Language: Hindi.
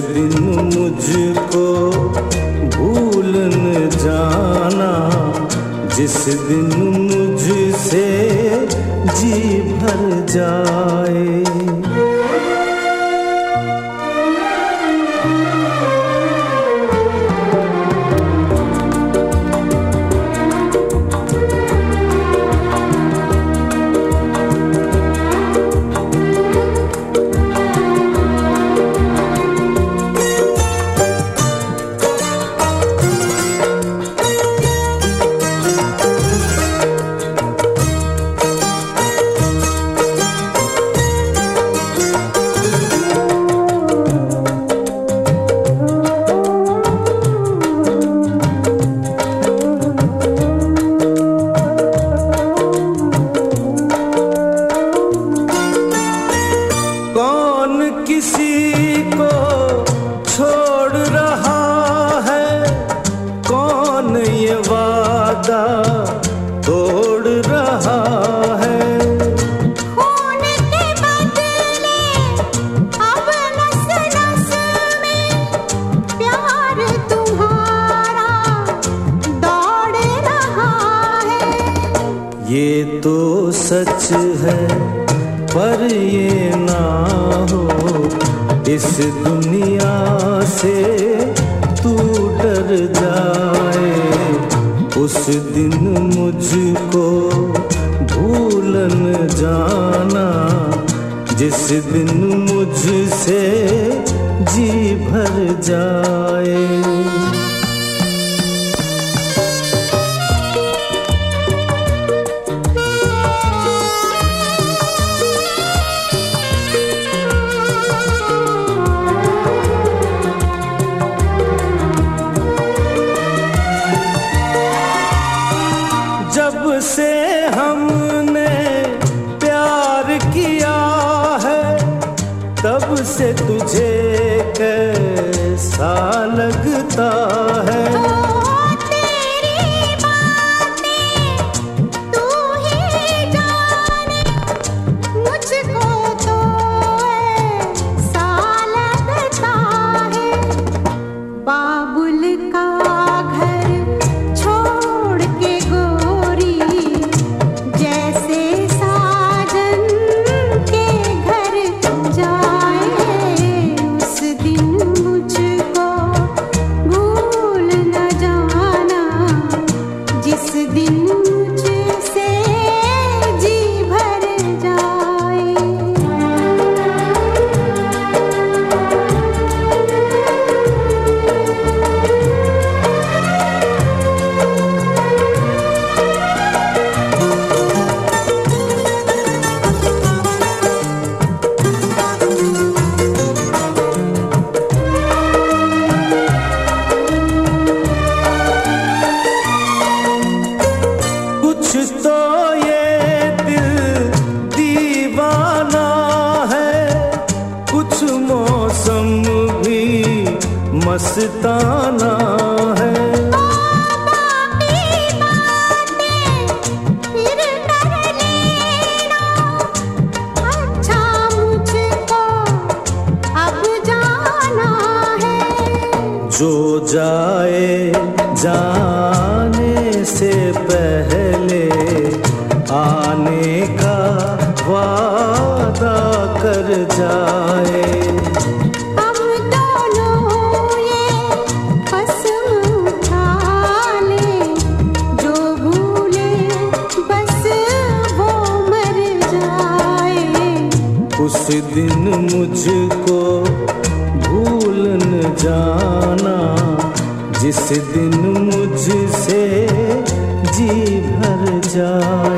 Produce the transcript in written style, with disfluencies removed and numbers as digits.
दिन मुझको भूल न जाना, जिस दिन मुझसे जी भर जाए। किसी को छोड़ रहा है, कौन ये वादा तोड़ रहा है। खून के बदले अब नस नस में प्यार तुम्हारा दौड़ रहा है। ये तो सच है पर ये ना हो इस दुनिया से तू डर जाए। उस दिन मुझको भूल न जाना, जिस दिन मुझसे जी भर जाए। जब से हमने प्यार किया है, तब से तुझे कैसा लगता है। तेरी बातें तू ही जाने, मुझको तो ऐसा लगता है। बाबुल का घर छोड़ के तो ये दिल दीवाना है, कुछ मौसम भी मस्ताना है। बाकी बातें फिर कर लेना, अच्छा मुझको अब जाना है। जो जाए जाने से पहले आने का वादा कर जाए। हम दोनों ये कसम उठा ले, जो भूले बस वो मर जाए। उस दिन मुझको भूल न जाना, जिस दिन मुझसे जी भर जाए।